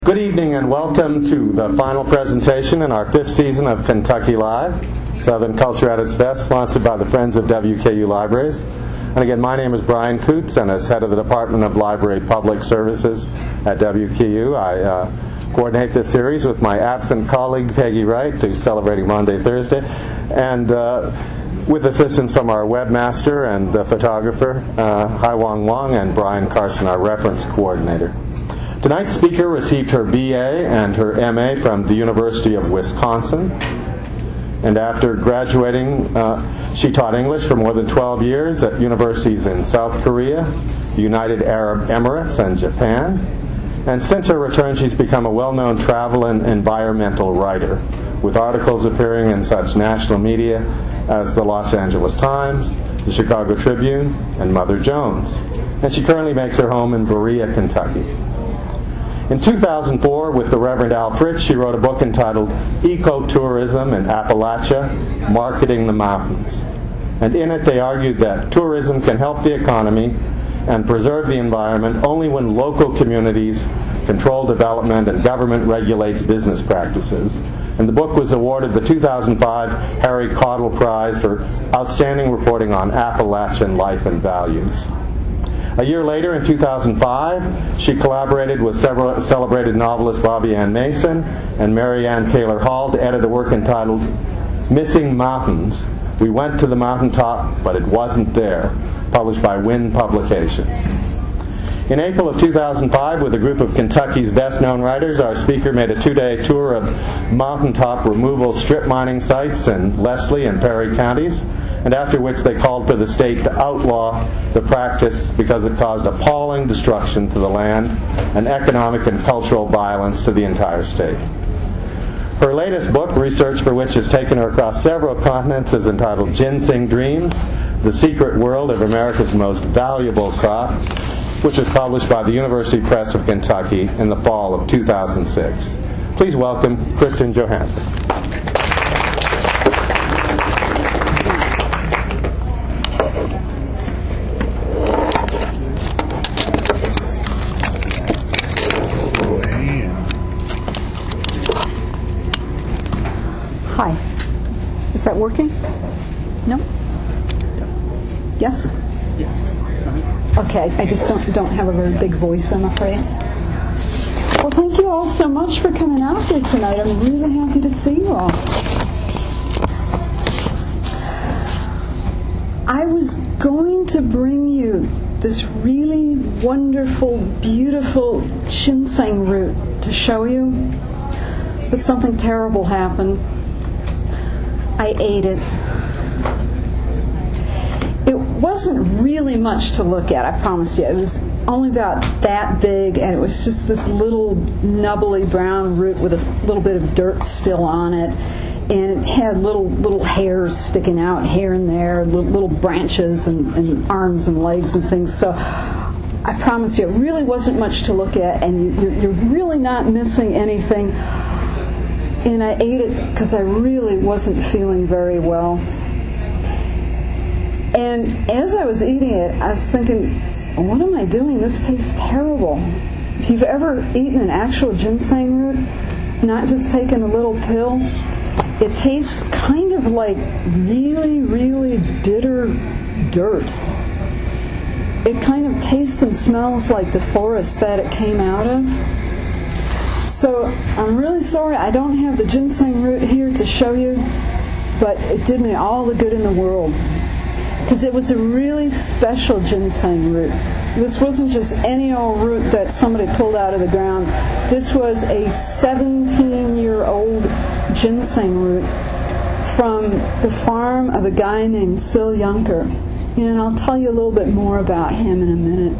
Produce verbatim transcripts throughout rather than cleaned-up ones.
Good evening and welcome to the final presentation in our fifth season of Kentucky Live, Southern Culture at its Best, sponsored by the Friends of W K U Libraries. And again, my name is Brian Coots, and as head of the Department of Library Public Services at W K U, I uh, coordinate this series with my absent colleague Peggy Wright, who's celebrating Monday, Thursday, and uh, with assistance from our webmaster and the photographer, uh, Hai Wong Wong, and Brian Carson, our reference coordinator. Tonight's speaker received her B A and her M A from the University of Wisconsin, and after graduating, uh, she taught English for more than twelve years at universities in South Korea, the United Arab Emirates, and Japan. And since her return, she's become a well-known travel and environmental writer, with articles appearing in such national media as the Los Angeles Times, the Chicago Tribune, and Mother Jones. And she currently makes her home in Berea, Kentucky. In two thousand four, with the Reverend Al Fritz, she wrote a book entitled Ecotourism in Appalachia, Marketing the Mountains. And in it they argued that tourism can help the economy and preserve the environment only when local communities control development and government regulates business practices. And the book was awarded the two thousand five Harry Caudle Prize for Outstanding Reporting on Appalachian Life and Values. A year later, in two thousand five, she collaborated with several celebrated novelists Bobby Ann Mason and Mary Ann Taylor Hall to edit a work entitled Missing Mountains. We Went to the Mountaintop, but It Wasn't There, published by Wynne Publications. In April of two thousand five, with a group of Kentucky's best-known writers, our speaker made a two-day tour of mountaintop removal strip mining sites in Leslie and Perry counties, and after which they called for the state to outlaw the practice because it caused appalling destruction to the land and economic and cultural violence to the entire state. Her latest book, research for which has taken her across several continents, is entitled Ginseng Dreams, The Secret World of America's Most Valuable Crop, which was published by the University Press of Kentucky in the fall of two thousand six. Please welcome Kristen Johansson. Hi. Is that working? No? Yes? Yes. Okay, I just don't don't have a very big voice, I'm afraid. Well, thank you all so much for coming out here tonight. I'm really happy to see you all. I was going to bring you this really wonderful, beautiful ginseng root to show you, but something terrible happened. I ate it. It wasn't really much to look at, I promise you. It was only about that big, and it was just this little nubbly brown root with a little bit of dirt still on it, and it had little little hairs sticking out here and there, little, little branches and, and arms and legs and things. So I promise you, it really wasn't much to look at, and you, you're, you're really not missing anything. And I ate it because I really wasn't feeling very well. And as I was eating it, I was thinking, what am I doing? This tastes terrible. If you've ever eaten an actual ginseng root, not just taken a little pill, it tastes kind of like really, really bitter dirt. It kind of tastes and smells like the forest that it came out of. So I'm really sorry I don't have the ginseng root here to show you, but it did me all the good in the world. Because it was a really special ginseng root. This wasn't just any old root that somebody pulled out of the ground. This was a seventeen-year-old ginseng root from the farm of a guy named Sil Yunker. And I'll tell you a little bit more about him in a minute.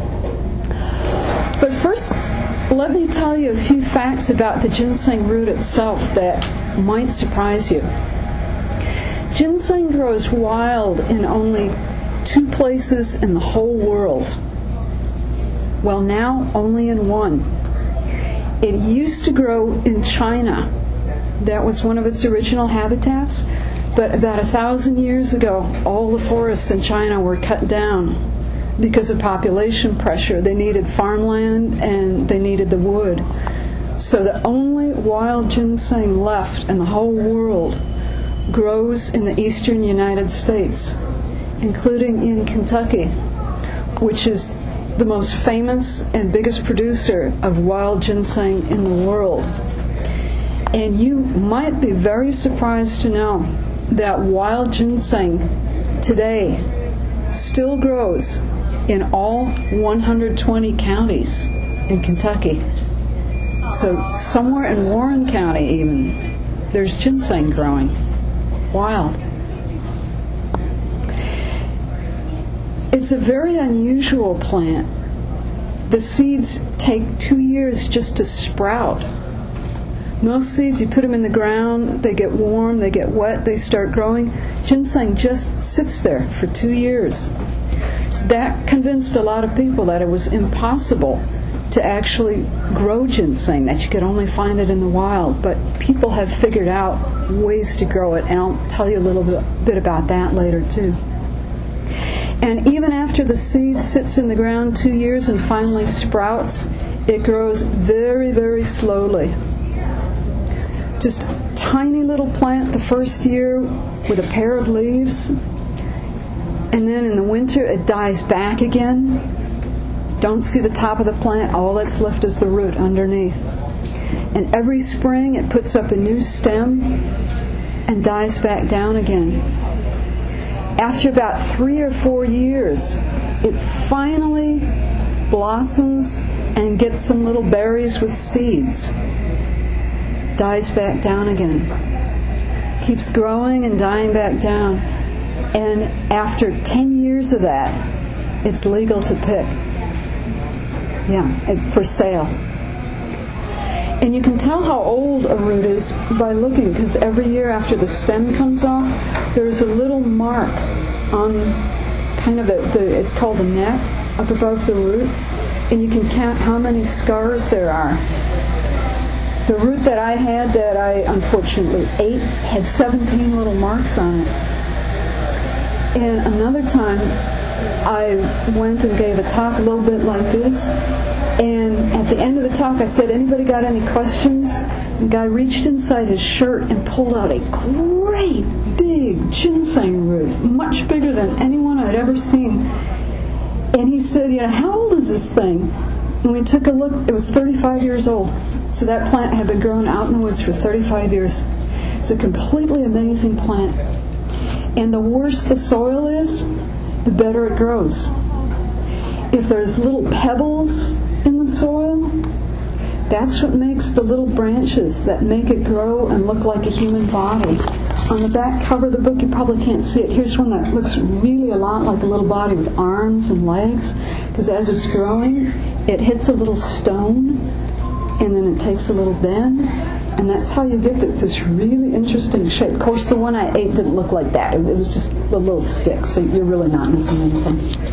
But first, let me tell you a few facts about the ginseng root itself that might surprise you. Ginseng grows wild in only two places in the whole world. Well, now only in one. It used to grow in China. That was one of its original habitats. But about a thousand years ago, all the forests in China were cut down because of population pressure. They needed farmland and they needed the wood. So the only wild ginseng left in the whole world grows in the eastern United States, including in Kentucky, which is the most famous and biggest producer of wild ginseng in the world. And you might be very surprised to know that wild ginseng today still grows in all one hundred twenty counties in Kentucky. So somewhere in Warren County even, there's ginseng growing. Wild. It's a very unusual plant. The seeds take two years just to sprout. Most seeds, you put them in the ground, they get warm, they get wet, they start growing. Ginseng just sits there for two years. That convinced a lot of people that it was impossible to actually grow ginseng, that you could only find it in the wild. But people have figured out ways to grow it, and I'll tell you a little bit, bit about that later too. And even after the seed sits in the ground two years and finally sprouts, it grows very, very slowly. Just a tiny little plant the first year with a pair of leaves, and then in the winter it dies back again. Don't see the top of the plant, all that's left is the root underneath. And every spring it puts up a new stem and dies back down again. After about three or four years, it finally blossoms and gets some little berries with seeds. Dies back down again. Keeps growing and dying back down. And after ten years of that, it's legal to pick. Yeah, for sale. And you can tell how old a root is by looking, because every year after the stem comes off, there's a little mark on kind of the, the it's called the neck, up above the root, and you can count how many scars there are. The root that I had that I unfortunately ate had seventeen little marks on it. And another time, I went and gave a talk a little bit like this, and at the end of the talk I said, anybody got any questions? And the guy reached inside his shirt and pulled out a great big ginseng root, much bigger than anyone I'd ever seen. And he said, you know, how old is this thing? And we took a look, it was thirty-five years old. So that plant had been growing out in the woods for thirty-five years. It's a completely amazing plant. And the worse the soil is, the better it grows. If there's little pebbles in the soil, that's what makes the little branches that make it grow and look like a human body. On the back cover of the book, you probably can't see it. Here's one that looks really a lot like a little body with arms and legs, because as it's growing, it hits a little stone, and then it takes a little bend, and that's how you get this really interesting shape. Of course, the one I ate didn't look like that. It was just a little stick, so you're really not missing anything.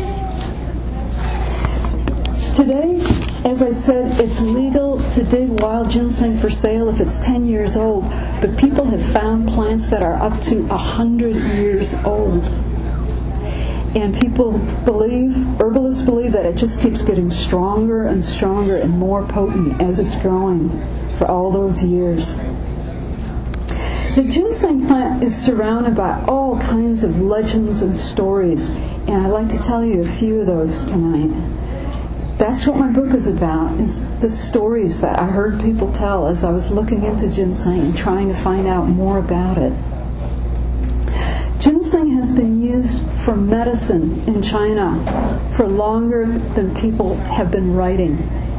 Today, as I said, it's legal to dig wild ginseng for sale if it's ten years old, but people have found plants that are up to one hundred years old. And people believe, herbalists believe, that it just keeps getting stronger and stronger and more potent as it's growing for all those years. The ginseng plant is surrounded by all kinds of legends and stories, and I'd like to tell you a few of those tonight. That's what my book is about, is the stories that I heard people tell as I was looking into ginseng and trying to find out more about it. Ginseng has been used for medicine in China for longer than people have been writing.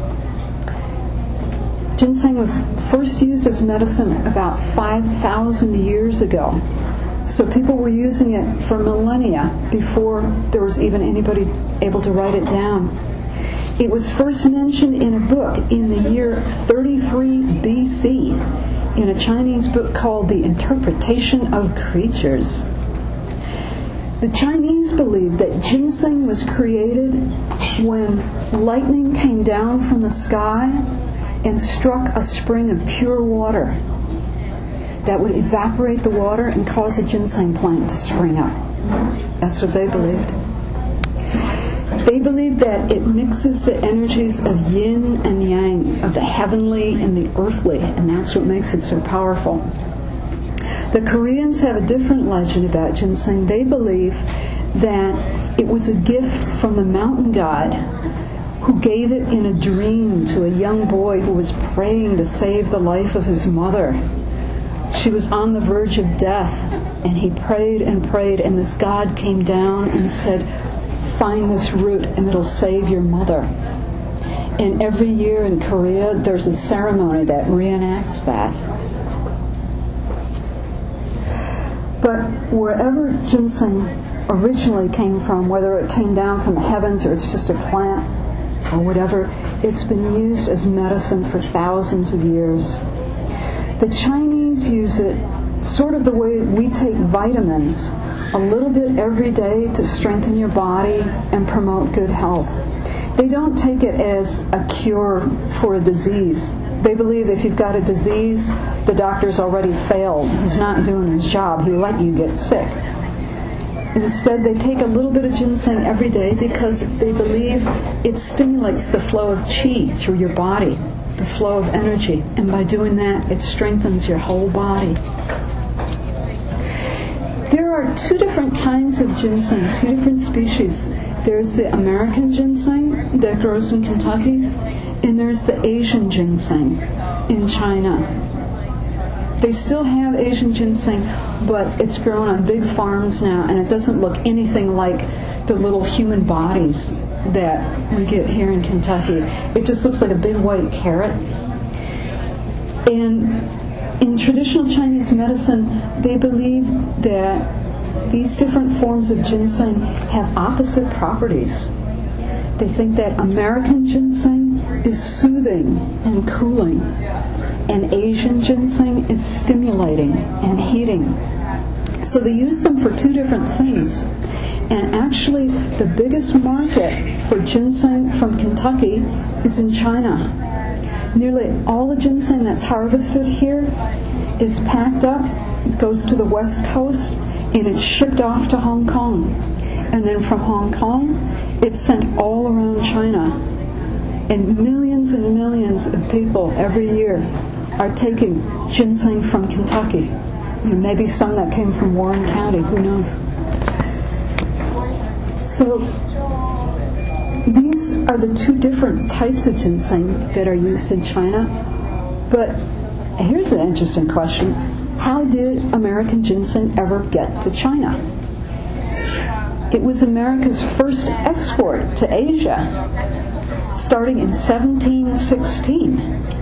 Ginseng was first used as medicine about five thousand years ago. So people were using it for millennia before there was even anybody able to write it down. It was first mentioned in a book in the year thirty-three B C in a Chinese book called The Interpretation of Creatures. The Chinese believed that ginseng was created when lightning came down from the sky and struck a spring of pure water that would evaporate the water and cause a ginseng plant to spring up. That's what they believed. They believe that it mixes the energies of yin and yang, of the heavenly and the earthly, and that's what makes it so powerful. The Koreans have a different legend about ginseng. They believe that it was a gift from the mountain god who gave it in a dream to a young boy who was praying to save the life of his mother. She was on the verge of death, and he prayed and prayed, and this god came down and said, "Find this root and it'll save your mother." And every year in Korea there's a ceremony that reenacts that. But wherever ginseng originally came from, whether it came down from the heavens or it's just a plant or whatever, it's been used as medicine for thousands of years. The Chinese use it sort of the way we take vitamins, a little bit every day to strengthen your body and promote good health. They don't take it as a cure for a disease. They believe if you've got a disease, the doctor's already failed. He's not doing his job. He let you get sick. Instead, they take a little bit of ginseng every day because they believe it stimulates the flow of qi through your body, the flow of energy. And by doing that, it strengthens your whole body. There are two different kinds of ginseng, two different species. There's the American ginseng that grows in Kentucky, and there's the Asian ginseng in China. They still have Asian ginseng, but it's grown on big farms now, and it doesn't look anything like the little human bodies that we get here in Kentucky. It just looks like a big white carrot. And in traditional Chinese medicine, they believe that these different forms of ginseng have opposite properties. They think that American ginseng is soothing and cooling, and Asian ginseng is stimulating and heating. So they use them for two different things. And actually, the biggest market for ginseng from Kentucky is in China. Nearly all the ginseng that's harvested here is packed up, goes to the west coast, and it's shipped off to Hong Kong. And then from Hong Kong, it's sent all around China. And millions and millions of people every year are taking ginseng from Kentucky. You know, maybe some that came from Warren County, who knows. So these are the two different types of ginseng that are used in China. But here's an interesting question. How did American ginseng ever get to China? It was America's first export to Asia, starting in seventeen sixteen.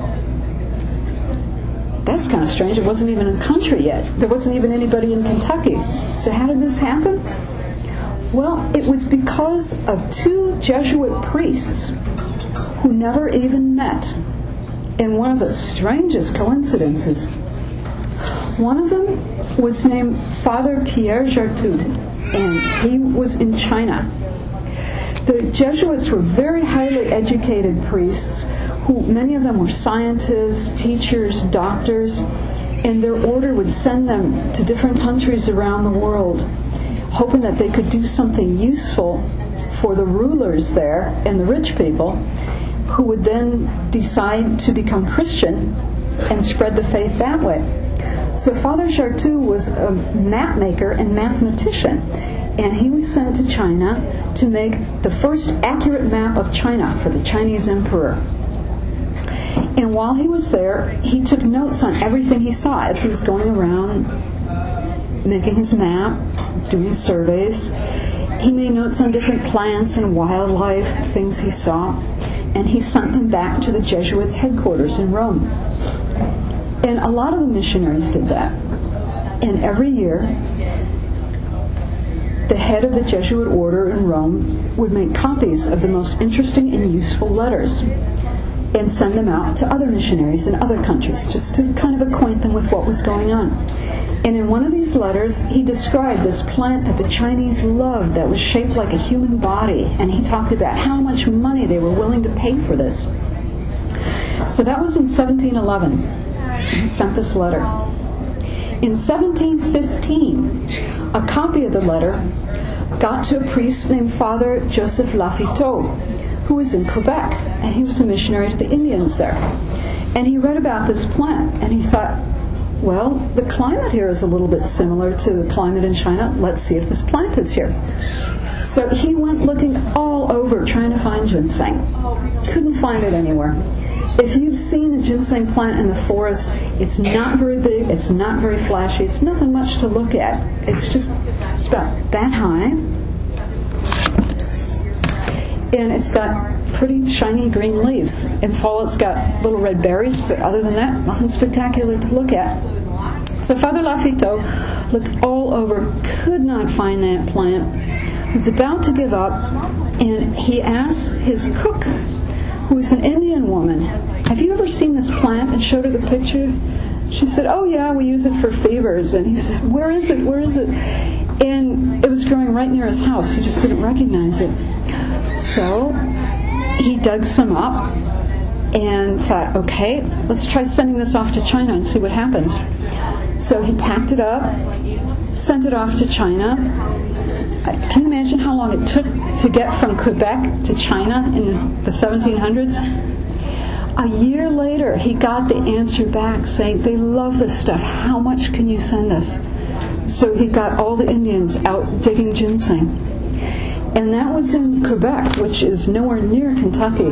That's kind of strange. It wasn't even a country yet. There wasn't even anybody in Kentucky. So how did this happen? Well, it was because of two Jesuit priests who never even met. And one of the strangest coincidences, one of them was named Father Pierre Jartou, and he was in China. The Jesuits were very highly educated priests who, many of them were scientists, teachers, doctors, and their order would send them to different countries around the world, hoping that they could do something useful for the rulers there and the rich people, who would then decide to become Christian and spread the faith that way. So Father Jartou was a map maker and mathematician, and he was sent to China to make the first accurate map of China for the Chinese emperor. And while he was there, he took notes on everything he saw as he was going around making his map, doing surveys. He made notes on different plants and wildlife, things he saw, and he sent them back to the Jesuits' headquarters in Rome. And a lot of the missionaries did that. And every year, the head of the Jesuit order in Rome would make copies of the most interesting and useful letters and send them out to other missionaries in other countries, just to kind of acquaint them with what was going on. And in one of these letters, he described this plant that the Chinese loved that was shaped like a human body, and he talked about how much money they were willing to pay for this. So that was in seventeen eleven. He sent this letter. In seventeen fifteen, a copy of the letter got to a priest named Father Joseph Lafiteau, who was in Quebec, and he was a missionary to the Indians there. And he read about this plant, and he thought, well, the climate here is a little bit similar to the climate in China. Let's see if this plant is here. So he went looking all over trying to find ginseng. Couldn't find it anywhere. If you've seen a ginseng plant in the forest, it's not very big, it's not very flashy, it's nothing much to look at. It's just, it's about that high. Oops. And it's got pretty shiny green leaves. In fall it's got little red berries, but other than that, nothing spectacular to look at. So Father Lafiteau looked all over, could not find that plant, was about to give up, and he asked his cook, who was an Indian woman, have you ever seen this plant? And showed her the picture. She said, oh yeah, we use it for fevers. And he said, where is it, where is it? And it was growing right near his house. He just didn't recognize it. So he dug some up and thought, okay, let's try sending this off to China and see what happens. So he packed it up, sent it off to China. Can you imagine how long it took to get from Quebec to China in the seventeen hundreds? A year later, he got the answer back saying, they love this stuff. How much can you send us? So he got all the Indians out digging ginseng. And that was in Quebec, which is nowhere near Kentucky.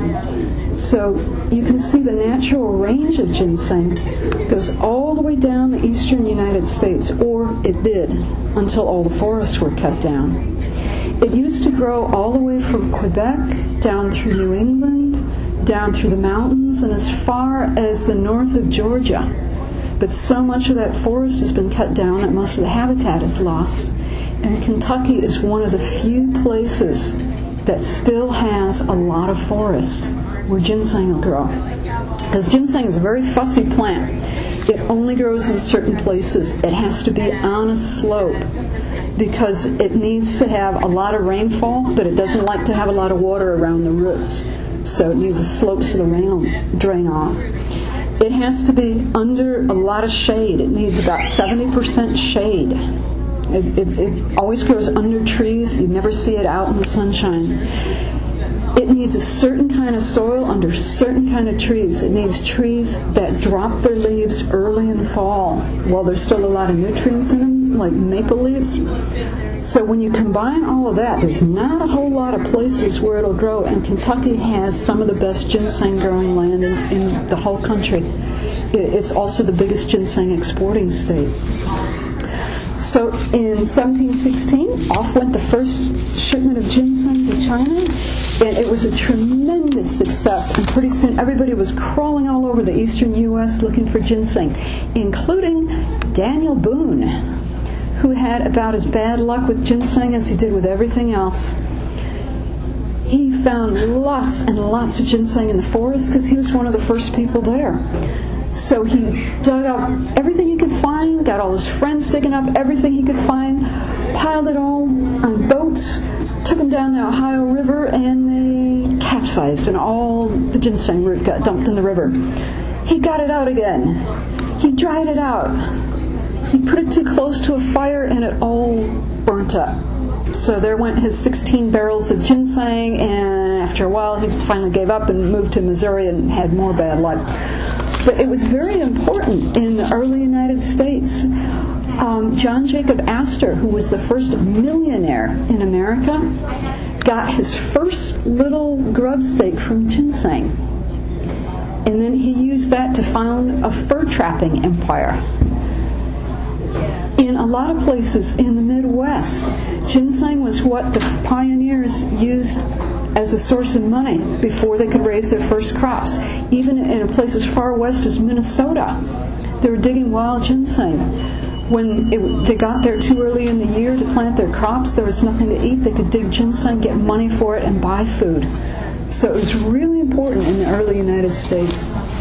So you can see the natural range of ginseng goes all the way down the eastern United States, or it did, until all the forests were cut down. It used to grow all the way from Quebec down through New England, down through the mountains, and as far as the north of Georgia. But so much of that forest has been cut down that most of the habitat is lost. And Kentucky is one of the few places that still has a lot of forest where ginseng will grow. Because ginseng is a very fussy plant. It only grows in certain places. It has to be on a slope because it needs to have a lot of rainfall, but it doesn't like to have a lot of water around the roots. So it needs a slope so the rain will drain off. It has to be under a lot of shade. It needs about seventy percent shade. It, it, it always grows under trees. You never see it out in the sunshine. It needs a certain kind of soil under certain kind of trees. It needs trees that drop their leaves early in fall while there's still a lot of nutrients in them, like maple leaves. So when you combine all of that, there's not a whole lot of places where it'll grow, and Kentucky has some of the best ginseng growing land in, in the whole country. It, it's also the biggest ginseng exporting state. So in seventeen sixteen, off went the first shipment of ginseng to China, and it was a tremendous success. And pretty soon everybody was crawling all over the eastern U S looking for ginseng, including Daniel Boone, who had about as bad luck with ginseng as he did with everything else. He found lots and lots of ginseng in the forest because he was one of the first people there. So he dug up everything he could find, got all his friends digging up everything he could find, piled it all on boats, took them down the Ohio River, and they capsized, and all the ginseng root got dumped in the river. He got it out again. He dried it out. He put it too close to a fire, and it all burnt up. So there went his sixteen barrels of ginseng, and after a while he finally gave up and moved to Missouri and had more bad luck. But it was very important in the early United States. Um, John Jacob Astor, who was the first millionaire in America, got his first little grub stake from ginseng. And then he used that to found a fur trapping empire. In a lot of places in the Midwest, ginseng was what the pioneers used as a source of money before they could raise their first crops. Even in places far west as Minnesota, they were digging wild ginseng. When it, they got there too early in the year to plant their crops, there was nothing to eat. They could dig ginseng, get money for it, and buy food. So it was really important in the early United States.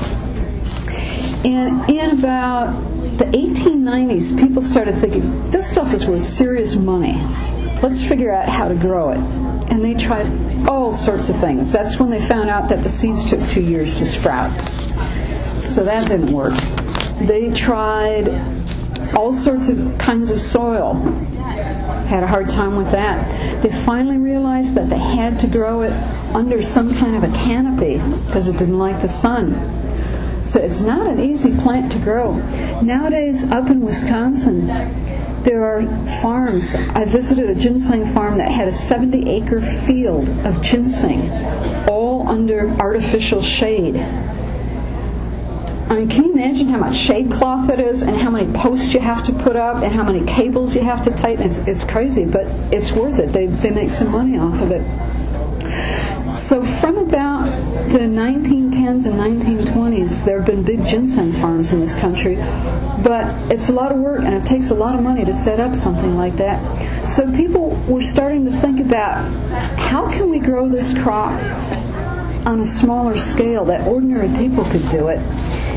And in about the eighteen nineties, people started thinking, this stuff is worth serious money. Let's figure out how to grow it. And they tried all sorts of things. That's when they found out that the seeds took two years to sprout. So that didn't work. They tried all sorts of kinds of soil. had a hard time with that. They finally realized that they had to grow it under some kind of a canopy because it didn't like the sun. So it's not an easy plant to grow. Nowadays, up in Wisconsin, there are farms. I visited a ginseng farm that had a seventy acre field of ginseng, all under artificial shade. I mean, can you imagine how much shade cloth it is and how many posts you have to put up and how many cables you have to tighten? It's, it's crazy, but it's worth it. They, they make some money off of it. So from about the nineteen tens and nineteen twenties, there have been big ginseng farms in this country, but it's a lot of work and it takes a lot of money to set up something like that. So people were starting to think about, how can we grow this crop on a smaller scale that ordinary people could do it?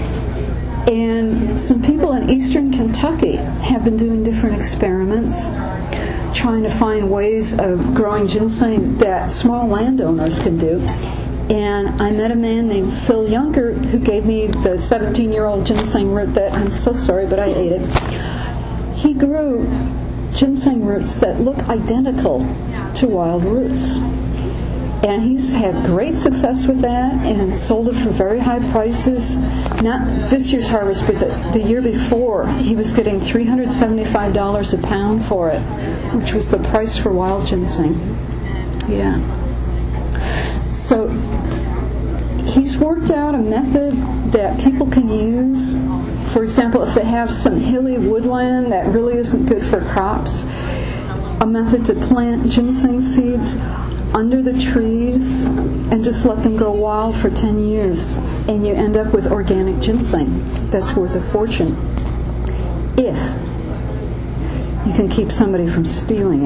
And some people in eastern Kentucky have been doing different experiments, trying to find ways of growing ginseng that small landowners can do. And I met a man named Sil Younger who gave me the seventeen-year-old ginseng root that, I'm so sorry, but I ate it. He grew ginseng roots that look identical to wild roots. And he's had great success with that and sold it for very high prices. Not this year's harvest, but the, the year before, he was getting three hundred seventy-five dollars a pound for it, which was the price for wild ginseng. Yeah. So he's worked out a method that people can use. For example, if they have some hilly woodland that really isn't good for crops, a method to plant ginseng seeds under the trees and just let them grow wild for ten years, and you end up with organic ginseng that's worth a fortune if you can keep somebody from stealing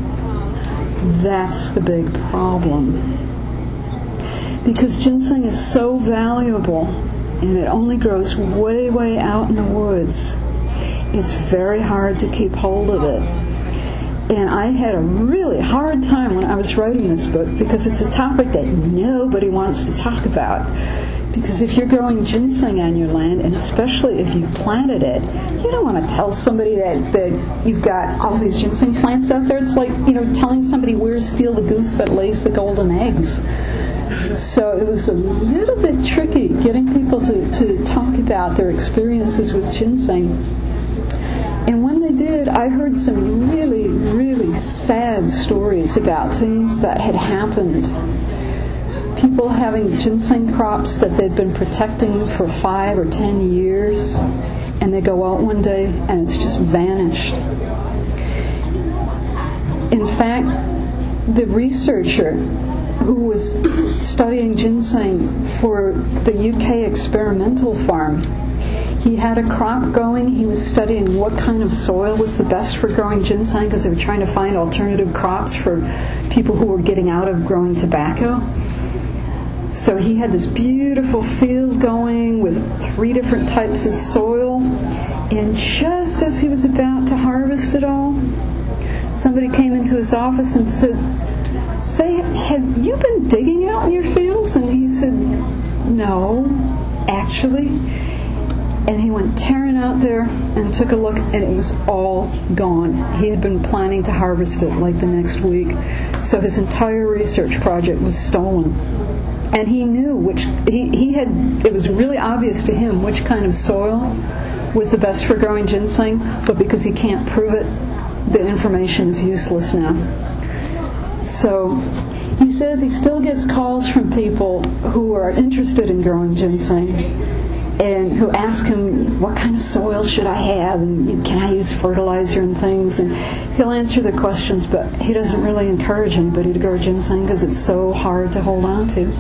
it. That's the big problem, because ginseng is so valuable and it only grows way way out in the woods. It's very hard to keep hold of it. And I had a really hard time when I was writing this book because it's a topic that nobody wants to talk about. Because if you're growing ginseng on your land, and especially if you've planted it, you don't want to tell somebody that, that you've got all these ginseng plants out there. It's like, you know, telling somebody where's Steal the goose that lays the golden eggs. So it was a little bit tricky getting people to, to talk about their experiences with ginseng. And when they did, I heard some really, really sad stories about things that had happened. People having ginseng crops that they'd been protecting for five or ten years, and they go out one day and it's just vanished. In fact, the researcher who was studying ginseng for the U K experimental farm, he had a crop going. He was studying what kind of soil was the best for growing ginseng because they were trying to find alternative crops for people who were getting out of growing tobacco. So he had this beautiful field going with three different types of soil. And just as he was about to harvest it all, somebody came into his office and said, "Say, have you been digging out in your fields?" And he said, "No, actually." And he went tearing out there and took a look, and it was all gone. He had been planning to harvest it like the next week. So his entire research project was stolen. And he knew which, he, he had, it was really obvious to him which kind of soil was the best for growing ginseng, but because he can't prove it, the information is useless now. So he says he still gets calls from people who are interested in growing ginseng, and who ask him, what kind of soil should I have, and can I use fertilizer and things, and he'll answer their questions, but he doesn't really encourage anybody to grow ginseng because it's so hard to hold on to.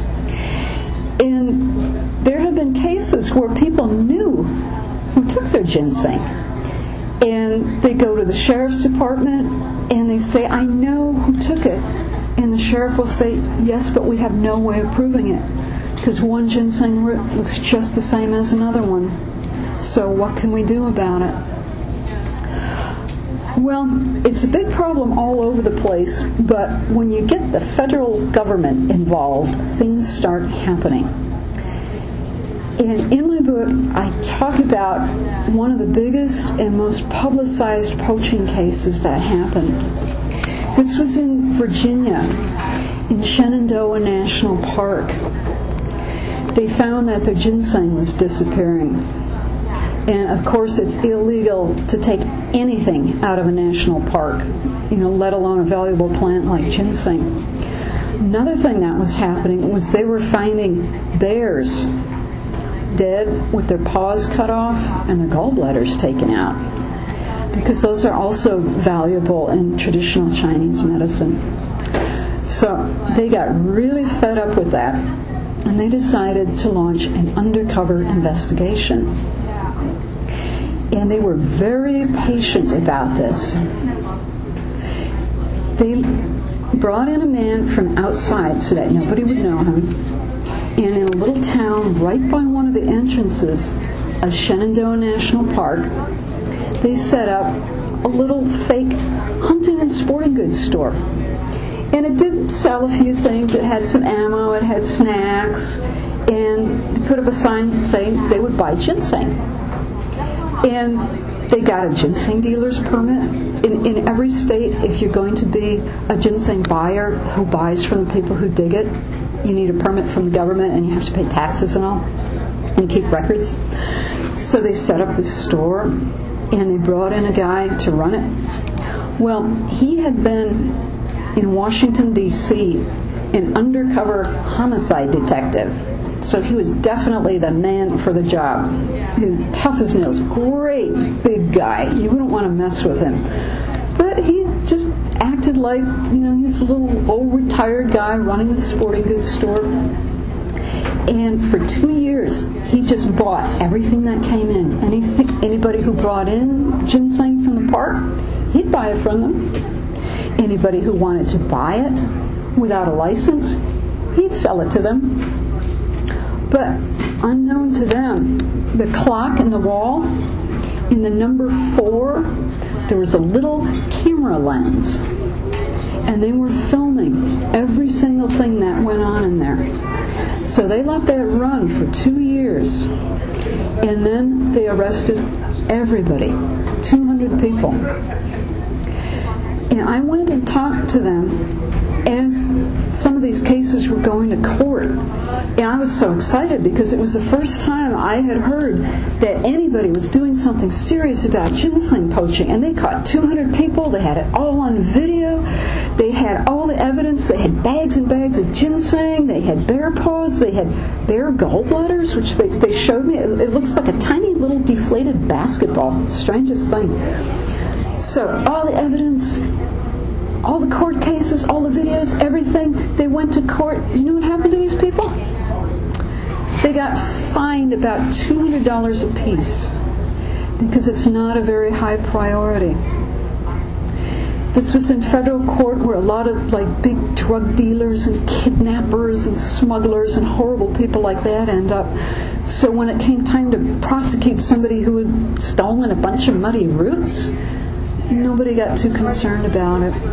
And there have been cases where people knew who took their ginseng, and they go to the sheriff's department and they say, "I know who took it," and the sheriff will say, "Yes, but we have no way of proving it, because one ginseng root looks just the same as another one. So what can we do about it?" Well, it's a big problem all over the place, but when you get the federal government involved, things start happening. And in my book, I talk about one of the biggest and most publicized poaching cases that happened. This was in Virginia, in Shenandoah National Park. They found that the ginseng was disappearing. And of course, it's illegal to take anything out of a national park, you know, let alone a valuable plant like ginseng. Another thing that was happening was they were finding bears dead with their paws cut off and their gallbladders taken out, because those are also valuable in traditional Chinese medicine. So they got really fed up with that, and they decided to launch an undercover investigation. And they were very patient about this. They brought in a man from outside so that nobody would know him. And in a little town right by one of the entrances of Shenandoah National Park, they set up a little fake hunting and sporting goods store. And it did sell a few things. It had some ammo, it had snacks, and they put up a sign saying they would buy ginseng. And they got a ginseng dealer's permit. In, in every state, if you're going to be a ginseng buyer who buys from the people who dig it, you need a permit from the government, and you have to pay taxes and all, and keep records. So they set up this store, and they brought in a guy to run it. Well, he had been in Washington, D C, an undercover homicide detective. So he was definitely the man for the job. He was tough as nails, great big guy. You wouldn't want to mess with him. But he just acted like, you know, he's a little old retired guy running the sporting goods store. And for two years, he just bought everything that came in. Anything, anybody who brought in ginseng from the park, he'd buy it from them. Anybody who wanted to buy it without a license, he'd sell it to them. But unknown to them, the clock in the wall, in the number four, there was a little camera lens. And they were filming every single thing that went on in there. So they let that run for two years. And then they arrested everybody, two hundred people. And I went and talked to them as some of these cases were going to court. And I was so excited because it was the first time I had heard that anybody was doing something serious about ginseng poaching. And they caught two hundred people. They had it all on video. They had all the evidence. They had bags and bags of ginseng. They had bear paws. They had bear gallbladders, which they, they showed me. It, it looks like a tiny little deflated basketball. Strangest thing. So all the evidence, all the court cases, all the videos, everything, they went to court. You know what happened to these people? They got fined about two hundred dollars a piece because it's not a very high priority. This was in federal court where a lot of like big drug dealers and kidnappers and smugglers and horrible people like that end up. So when it came time to prosecute somebody who had stolen a bunch of muddy roots, nobody got too concerned about it.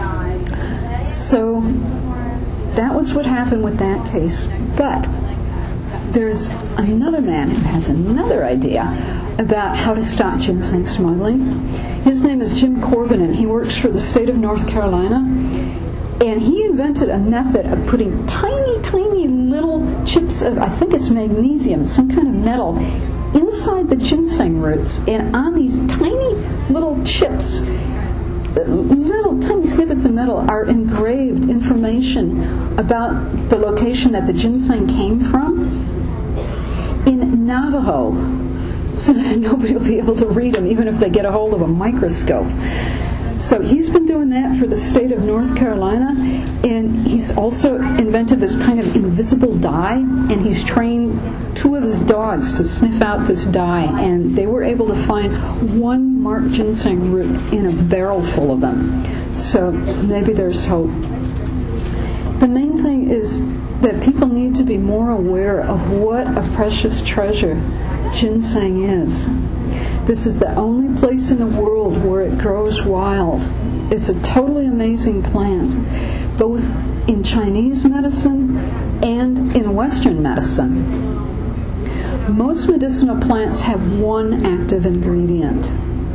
So that was what happened with that case. But there's another man who has another idea about how to stop ginseng smuggling. His name is Jim Corbin, and he works for the state of North Carolina. And he invented a method of putting tiny, tiny little chips of, I think it's magnesium, some kind of metal, inside the ginseng roots. And on these tiny little chips, little tiny snippets of metal are engraved information about the location that the ginseng came from in Navajo, so that nobody will be able to read them even if they get a hold of a microscope. So he's been doing that for the state of North Carolina, and he's also invented this kind of invisible dye, and he's trained two of his dogs to sniff out this dye, and they were able to find one marked ginseng root in a barrel full of them. So maybe there's hope. The main thing is that people need to be more aware of what a precious treasure ginseng is. This is the only place in the world where it grows wild. It's a totally amazing plant, both in Chinese medicine and in Western medicine. Most medicinal plants have one active ingredient.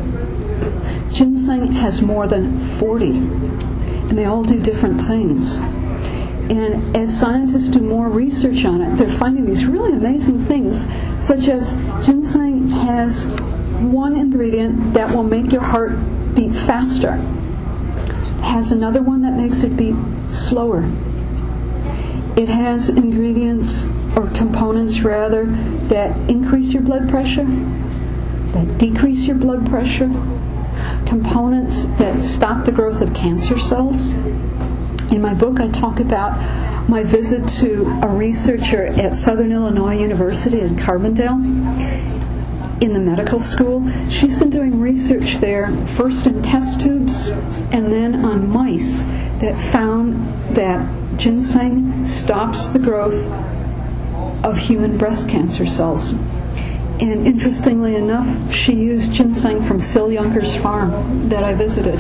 Ginseng has more than forty, and they all do different things. And as scientists do more research on it, they're finding these really amazing things, such as ginseng has one ingredient that will make your heart beat faster. It has another one that makes it beat slower. It has ingredients, or components rather, that increase your blood pressure, that decrease your blood pressure, components that stop the growth of cancer cells. In my book, I talk about my visit to a researcher at Southern Illinois University in Carbondale in the medical school. She's been doing research there, first in test tubes and then on mice, that found that ginseng stops the growth of human breast cancer cells. And interestingly enough, she used ginseng from Sil Junker's farm that I visited.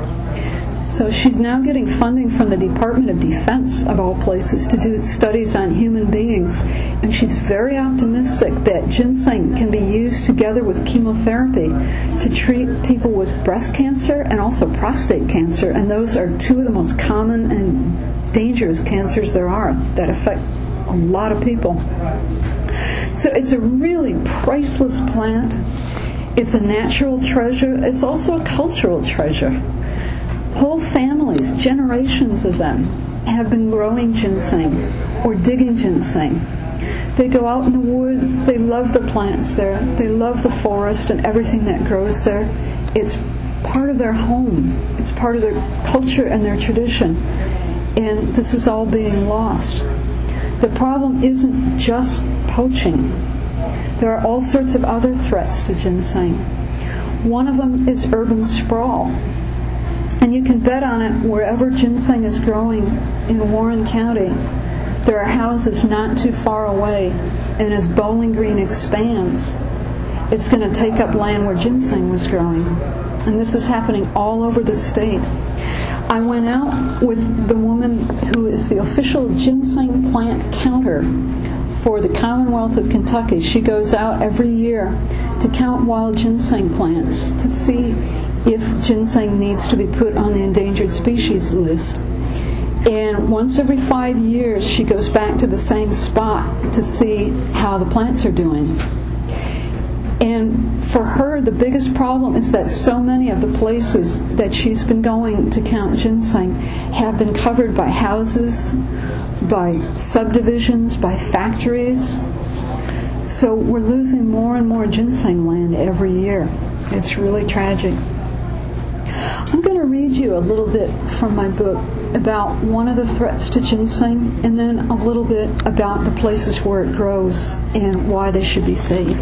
So she's now getting funding from the Department of Defense, of all places, to do studies on human beings. And she's very optimistic that ginseng can be used together with chemotherapy to treat people with breast cancer and also prostate cancer. And those are two of the most common and dangerous cancers there are that affect a lot of people. So it's a really priceless plant. It's a natural treasure. It's also a cultural treasure. Whole families, generations of them, have been growing ginseng or digging ginseng. They go out in the woods. They love the plants there. They love the forest and everything that grows there. It's part of their home. It's part of their culture and their tradition. And this is all being lost. The problem isn't just poaching. There are all sorts of other threats to ginseng. One of them is urban sprawl. And you can bet on it, wherever ginseng is growing in Warren County, there are houses not too far away. And as Bowling Green expands, it's going to take up land where ginseng was growing. And this is happening all over the state. I went out with the woman who is the official ginseng plant counter for the Commonwealth of Kentucky. She goes out every year to count wild ginseng plants to see if ginseng needs to be put on the endangered species list. And once every five years, she goes back to the same spot to see how the plants are doing. And for her, the biggest problem is that so many of the places that she's been going to count ginseng have been covered by houses, by subdivisions, by factories. So we're losing more and more ginseng land every year. It's really tragic. I'm going to read you a little bit from my book about one of the threats to ginseng, and then a little bit about the places where it grows and why they should be saved.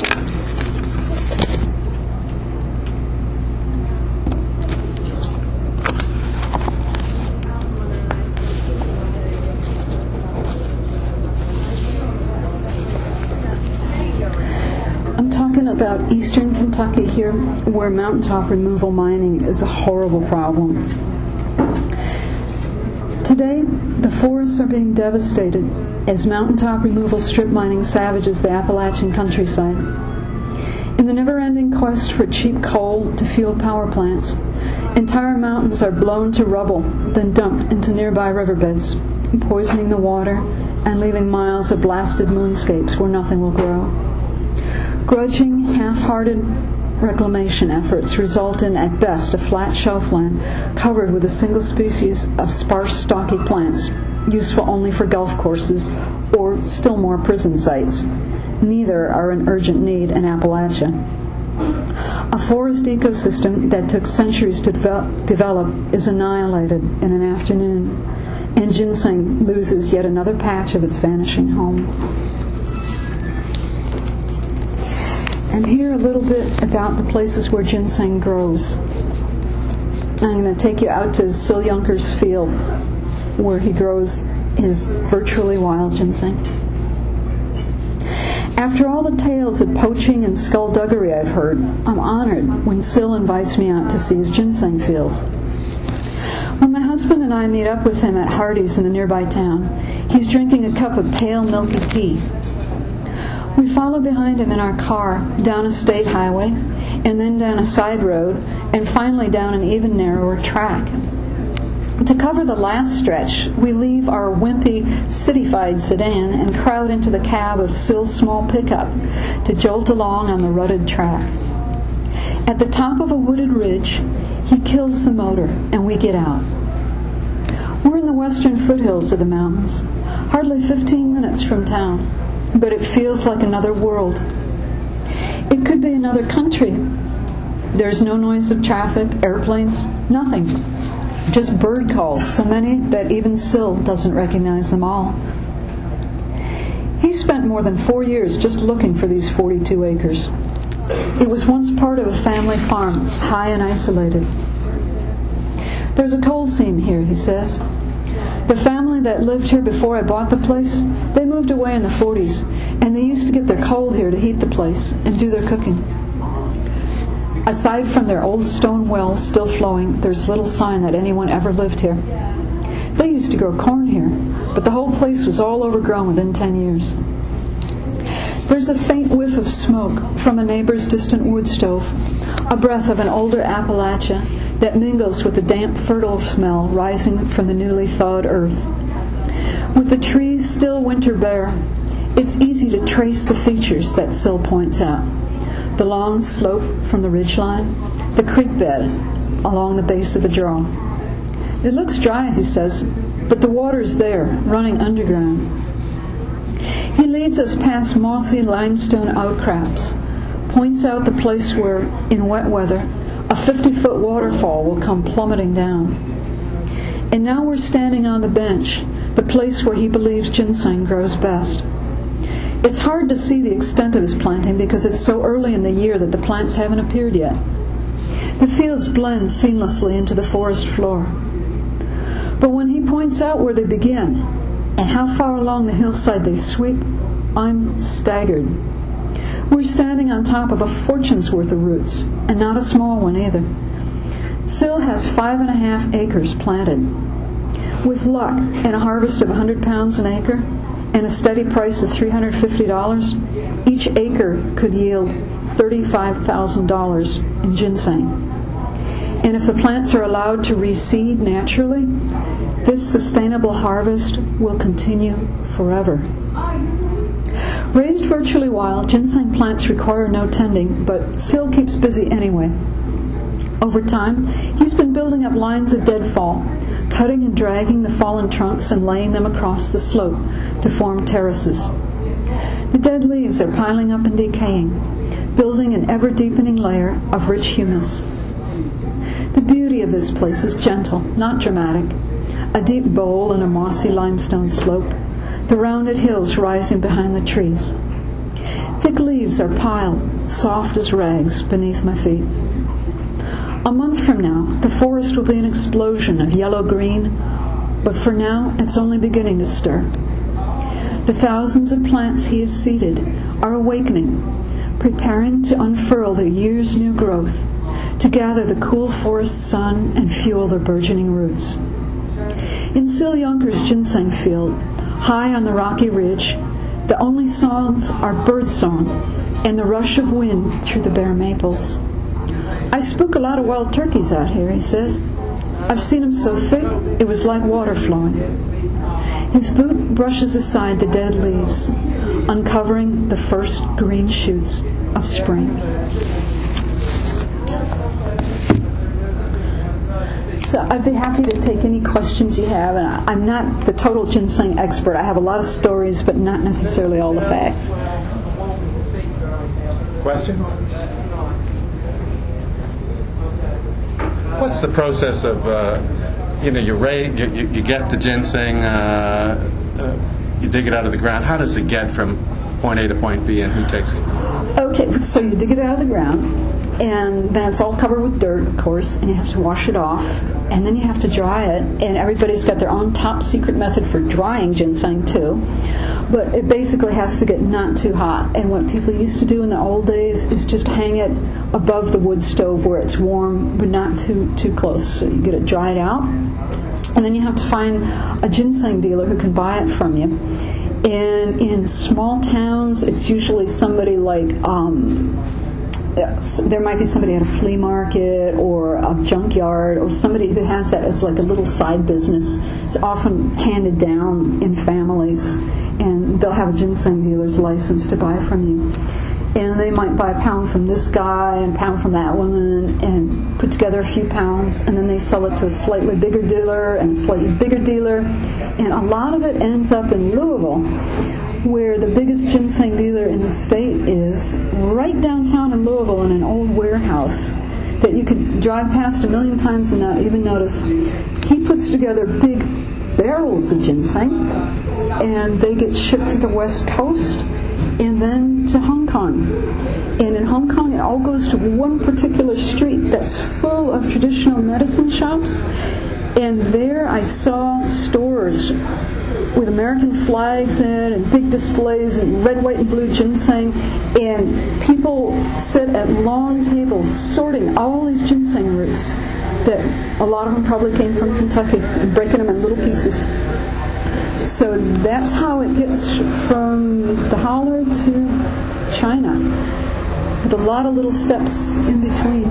About eastern Kentucky here, where mountaintop removal mining is a horrible problem. Today, the forests are being devastated as mountaintop removal strip mining savages the Appalachian countryside. In the never-ending quest for cheap coal to fuel power plants, entire mountains are blown to rubble, then dumped into nearby riverbeds, poisoning the water and leaving miles of blasted moonscapes where nothing will grow. Grudging, half-hearted reclamation efforts result in, at best, a flat shelfland covered with a single species of sparse, stocky plants, useful only for golf courses or, still more, prison sites. Neither are in urgent need in Appalachia. A forest ecosystem that took centuries to devel- develop is annihilated in an afternoon, and ginseng loses yet another patch of its vanishing home. And here a little bit about the places where ginseng grows. I'm going to take you out to Sil Junker's field, where he grows his virtually wild ginseng. After all the tales of poaching and skullduggery I've heard, I'm honored when Sil invites me out to see his ginseng fields. When my husband and I meet up with him at Hardee's in the nearby town, he's drinking a cup of pale, milky tea. We follow behind him in our car down a state highway, and then down a side road, and finally down an even narrower track. To cover the last stretch, we leave our wimpy, citified sedan and crowd into the cab of Sill's small pickup to jolt along on the rutted track. At the top of a wooded ridge, he kills the motor, and we get out. We're in the western foothills of the mountains, hardly fifteen minutes from town, but it feels like another world. It could be another country. There's no noise of traffic, airplanes, nothing. Just bird calls, so many that even Sill doesn't recognize them all. He spent more than four years just looking for these forty-two acres. It was once part of a family farm, high and isolated. There's a coal seam here, he says. The family that lived here before I bought the place, they moved away in the forties, and they used to get their coal here to heat the place and do their cooking. Aside from their old stone well still flowing, there's little sign that anyone ever lived here. They used to grow corn here, but the whole place was all overgrown within ten years. There's a faint whiff of smoke from a neighbor's distant wood stove, a breath of an older Appalachia that mingles with the damp, fertile smell rising from the newly thawed earth. With the trees still winter bare, it's easy to trace the features that Sill points out. The long slope from the ridgeline, the creek bed along the base of the draw. It looks dry, he says, but the water's there, running underground. He leads us past mossy limestone outcrops, points out the place where, in wet weather, a fifty-foot waterfall will come plummeting down. And now we're standing on the bench, the place where he believes ginseng grows best. It's hard to see the extent of his planting because it's so early in the year that the plants haven't appeared yet. The fields blend seamlessly into the forest floor. But when he points out where they begin and how far along the hillside they sweep, I'm staggered. We're standing on top of a fortune's worth of roots, and not a small one either. Sill has five and a half acres planted. With luck and a harvest of one hundred pounds an acre, and a steady price of three hundred fifty dollars, each acre could yield thirty-five thousand dollars in ginseng. And if the plants are allowed to reseed naturally, this sustainable harvest will continue forever. Raised virtually wild, ginseng plants require no tending, but Sill keeps busy anyway. Over time, he's been building up lines of deadfall, cutting and dragging the fallen trunks and laying them across the slope to form terraces. The dead leaves are piling up and decaying, building an ever-deepening layer of rich humus. The beauty of this place is gentle, not dramatic. A deep bowl in a mossy limestone slope, the rounded hills rising behind the trees. Thick leaves are piled, soft as rags, beneath my feet. A month from now, the forest will be an explosion of yellow-green, but for now, it's only beginning to stir. The thousands of plants he has seeded are awakening, preparing to unfurl their year's new growth, to gather the cool forest sun and fuel their burgeoning roots. In Sill Junker's ginseng field, high on the rocky ridge, the only songs are birdsong and the rush of wind through the bare maples. I spook a lot of wild turkeys out here, he says. I've seen them so thick, it was like water flowing. His boot brushes aside the dead leaves, uncovering the first green shoots of spring. So I'd be happy to take any questions you have. And I'm not the total ginseng expert. I have a lot of stories, but not necessarily all the facts. Questions? What's the process of, uh, you know, you, raise, you, you, you get the ginseng, uh, uh, you dig it out of the ground. How does it get from point A to point B, and who takes it? Okay, so you dig it out of the ground, and then it's all covered with dirt, of course, and you have to wash it off, and then you have to dry it, and everybody's got their own top secret method for drying ginseng too, but it basically has to get not too hot. And what people used to do in the old days is just hang it above the wood stove where it's warm, but not too too close, so you get it dried out, and then you have to find a ginseng dealer who can buy it from you. And in small towns, it's usually somebody like, um, there might be somebody at a flea market or a junkyard or somebody who has that as like a little side business. It's often handed down in families, and they'll have a ginseng dealer's license to buy from you. And they might buy a pound from this guy and a pound from that woman and put together a few pounds, and then they sell it to a slightly bigger dealer and a slightly bigger dealer. And a lot of it ends up in Louisville, where the biggest ginseng dealer in the state is, right downtown in Louisville in an old warehouse that you could drive past a million times and not even notice. He puts together big barrels of ginseng, and they get shipped to the West Coast and then to Hong Kong. And in Hong Kong, it all goes to one particular street that's full of traditional medicine shops. And there I saw stores with American flags in and big displays and red, white, and blue ginseng. And people sit at long tables sorting all these ginseng roots that a lot of them probably came from Kentucky, and breaking them in little pieces. So that's how it gets from the holler to China, with a lot of little steps in between.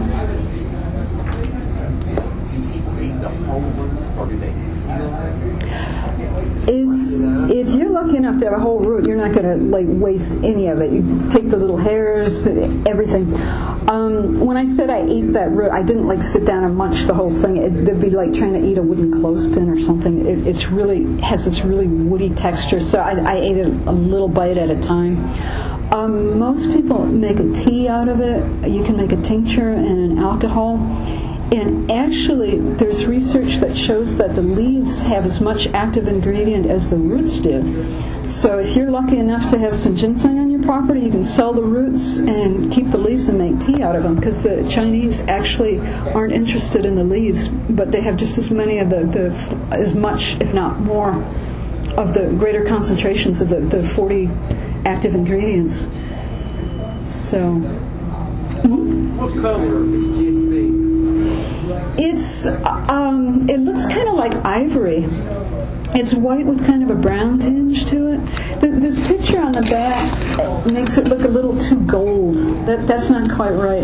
It's, if you're lucky enough to have a whole root, you're not going to like waste any of it. You take the little hairs, everything. Um, when I said I ate that root, I didn't like sit down and munch the whole thing. It, it'd be like trying to eat a wooden clothespin or something. It, it's really has this really woody texture. So I, I ate it a little bite at a time. Um, most people make a tea out of it. You can make a tincture and an alcohol. And actually, there's research that shows that the leaves have as much active ingredient as the roots do. So if you're lucky enough to have some ginseng on your property, you can sell the roots and keep the leaves and make tea out of them, because the Chinese actually aren't interested in the leaves, but they have just as many of the, the as much, if not more, of the greater concentrations of the, the forty active ingredients. So, mm-hmm. What color is ginseng? It's, um, it looks kind of like ivory. It's white with kind of a brown tinge to it. This picture on the back makes it look a little too gold. That, that's not quite right.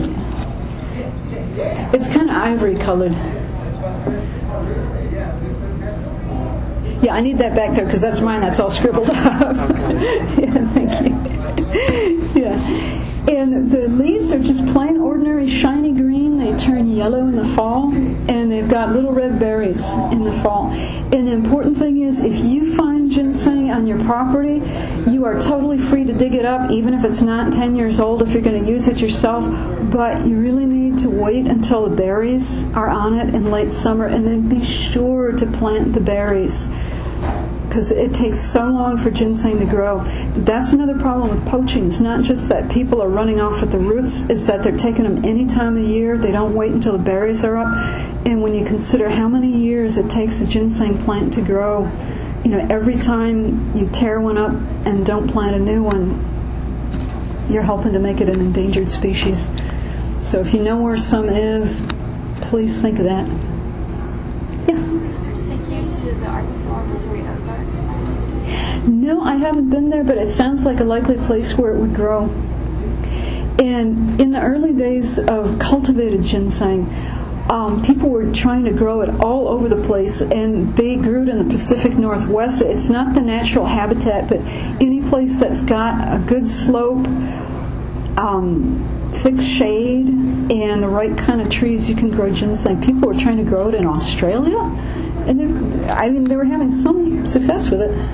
It's kind of ivory colored. Yeah, I need that back there because that's mine. That's all scribbled up. Yeah, thank you. Yeah. And the leaves are just plain, ordinary, shiny green. They turn yellow in the fall, and they've got little red berries in the fall. And the important thing is, if you find ginseng on your property, you are totally free to dig it up, even if it's not ten years old, if you're going to use it yourself. But you really need to wait until the berries are on it in late summer, and then be sure to plant the berries, because it takes so long for ginseng to grow. That's another problem with poaching. It's not just that people are running off with the roots, it's that they're taking them any time of the year. They don't wait until the berries are up. And when you consider how many years it takes a ginseng plant to grow, you know, every time you tear one up and don't plant a new one, you're helping to make it an endangered species. So if you know where some is, please think of that. No, I haven't been there, but it sounds like a likely place where it would grow. And in the early days of cultivated ginseng, um, people were trying to grow it all over the place, and they grew it in the Pacific Northwest. It's not the natural habitat, but any place that's got a good slope, um, thick shade, and the right kind of trees, you can grow ginseng. People were trying to grow it in Australia, and they, I mean, they were having some success with it.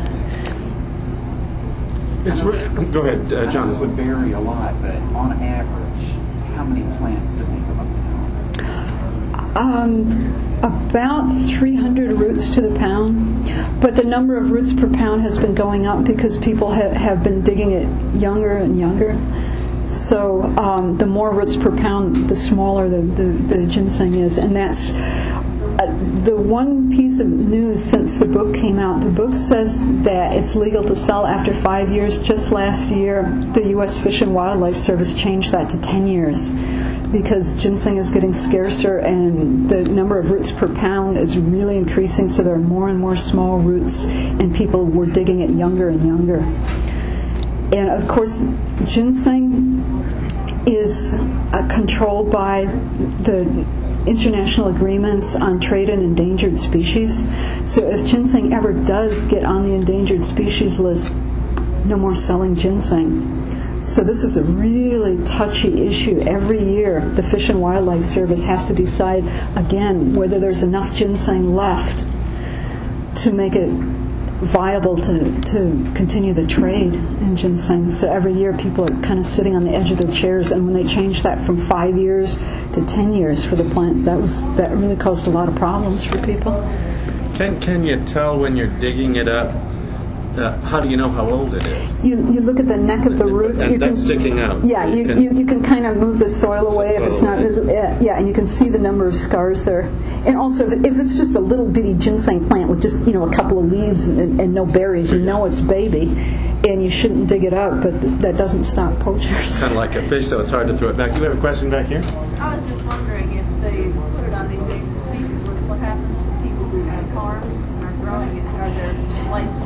It's, go ahead, uh, John. This would vary a lot, but on average, how many plants do they come up with? Um, about three hundred roots to the pound, but the number of roots per pound has been going up because people ha- have been digging it younger and younger. So um, the more roots per pound, the smaller the, the, the ginseng is, and that's Uh, the one piece of news since the book came out. The book says that it's legal to sell after five years. Just last year, the U S Fish and Wildlife Service changed that to ten years. because ginseng is getting scarcer and the number of roots per pound is really increasing, so there are more and more small roots, and people were digging it younger and younger. And of course, ginseng is uh, controlled by the international agreements on trade in endangered species. So if ginseng ever does get on the endangered species list, no more selling ginseng. So this is a really touchy issue. Every year, the Fish and Wildlife Service has to decide again whether there's enough ginseng left to make it viable to, to continue the trade in ginseng. So every year people are kind of sitting on the edge of their chairs, and when they changed that from five years to ten years for the plants, that was that really caused a lot of problems for people. Can can you tell when you're digging it up? Uh, how do you know how old it is? You you look at the neck of the root. And you that's can, sticking out. Yeah, you, can, you, you can kind of move the soil away if it's not away. visible. Yeah, yeah, and you can see the number of scars there. And also, if, if it's just a little bitty ginseng plant with just, you know, a couple of leaves and, and no berries, you know it's baby, and you shouldn't dig it up, but th- that doesn't stop poachers. Kind of like a fish, so it's hard to throw it back. You have a question back here? I was just wondering if they put it on the endangered species list, what happens to people who have farms and are growing it? Are there licenses?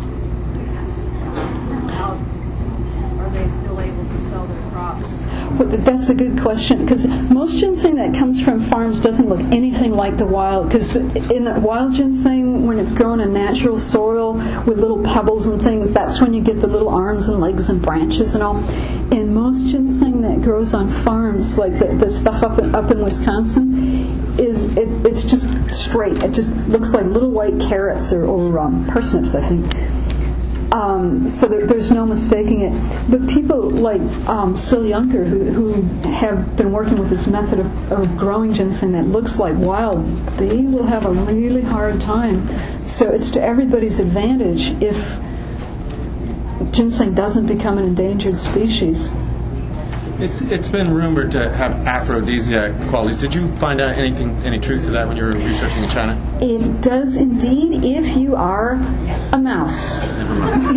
How, are they still able to sell their crops? Well, that's a good question, because most ginseng that comes from farms doesn't look anything like the wild. Because in the wild ginseng, when it's grown in natural soil with little pebbles and things, that's when you get the little arms and legs and branches and all. And most ginseng that grows on farms, like the, the stuff up in, up in Wisconsin, is it, it's just straight. It just looks like little white carrots or, or um, parsnips, I think. Um, so there, there's no mistaking it. But people like um, Sil Junker, who, who have been working with this method of, of growing ginseng that looks like wild, they will have a really hard time. So it's to everybody's advantage if ginseng doesn't become an endangered species. It's, it's been rumored to have aphrodisiac qualities. Did you find out anything, any truth to that when you were researching in China? It does indeed, if you are a mouse. Never mind.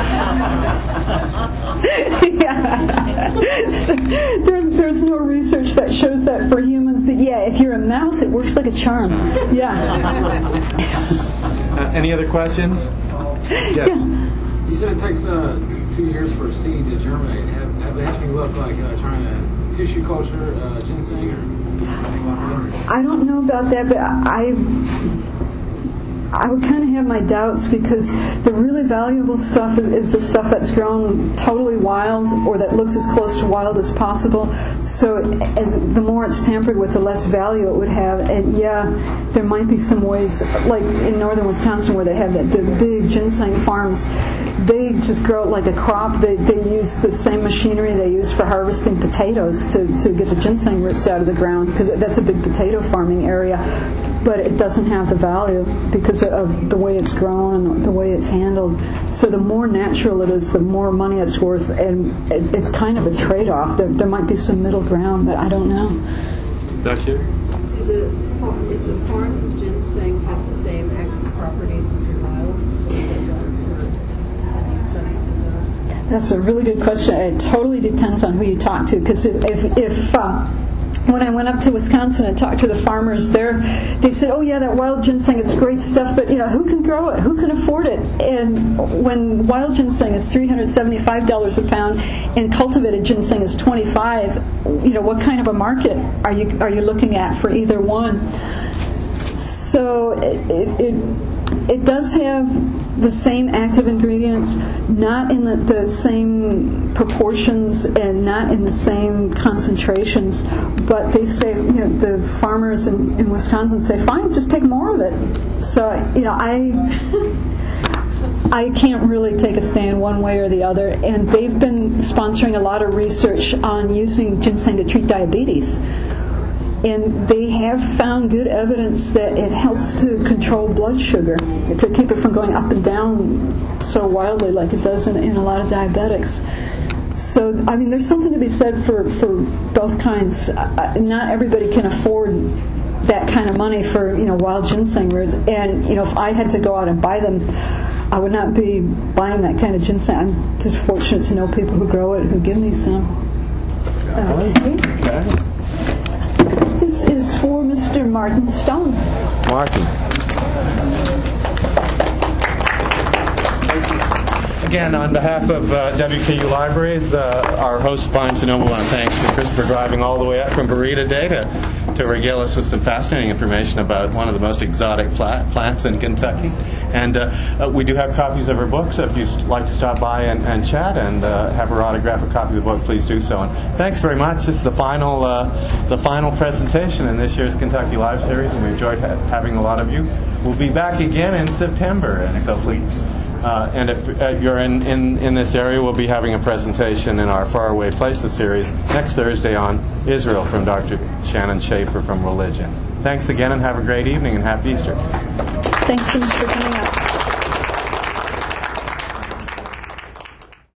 Yeah. yeah. There's there's no research that shows that for humans, but yeah, if you're a mouse, it works like a charm. Yeah. Uh, any other questions? Yes. Yeah. You said it takes uh, two years for a seed to germinate. Have, have they had any luck, like uh, trying to tissue culture uh, ginseng or anything like that? I don't know about that, but I I would kind of have my doubts, because the really valuable stuff is, is the stuff that's grown totally wild or that looks as close to wild as possible. So as the more it's tampered with, the less value it would have. And yeah, there might be some ways, like in northern Wisconsin where they have the, the big ginseng farms, they just grow it like a crop. They, they use the same machinery they use for harvesting potatoes to, to get the ginseng roots out of the ground, because that's a big potato farming area. But it doesn't have the value because of the way it's grown and the way it's handled. So the more natural it is, the more money it's worth, and it, it's kind of a trade-off. There, there might be some middle ground, but I don't know. Back here? Do the farm, is the farm ginseng have the same active properties as the wild? Or is it less, or any studies been done? That's a really good question. It totally depends on who you talk to, because if, if, if um, when I went up to Wisconsin and talked to the farmers there, they said, oh yeah, that wild ginseng, it's great stuff, but you know, who can grow it? Who can afford it? And when wild ginseng is three hundred seventy-five dollars a pound and cultivated ginseng is twenty-five dollars, you know, what kind of a market are you are you looking at for either one? So it it, it, it does have the same active ingredients, not in the, the same proportions and not in the same concentrations, but they say, you know, the farmers in, in Wisconsin say, fine, just take more of it. So, you know, I I can't really take a stand one way or the other, and they've been sponsoring a lot of research on using ginseng to treat diabetes. And they have found good evidence that it helps to control blood sugar, to keep it from going up and down so wildly like it does in, in a lot of diabetics. So, I mean, there's something to be said for, for both kinds. Uh, not everybody can afford that kind of money for, you know, wild ginseng roots. And, you know, if I had to go out and buy them, I would not be buying that kind of ginseng. I'm just fortunate to know people who grow it who give me some. Uh, Okay. this is for Mister Martin Stone. Martin. Again, on behalf of uh, W K U Libraries, uh, our host, Barnes and Noble, want to thank Chris for driving all the way up from Berea today to, to regale us with some fascinating information about one of the most exotic pla- plants in Kentucky. And uh, uh, we do have copies of her book, so if you'd like to stop by and, and chat and uh, have her autograph a copy of the book, please do so. And thanks very much. This is the final, uh, the final presentation in this year's Kentucky Live Series, and we enjoyed ha- having a lot of you. We'll be back again in September, and so please. Uh, and if uh, you're in, in, in this area, we'll be having a presentation in our Faraway Places series next Thursday on Israel from Doctor Shannon Schaefer from Religion. Thanks again, and have a great evening, and happy Easter. Thanks so much for coming up.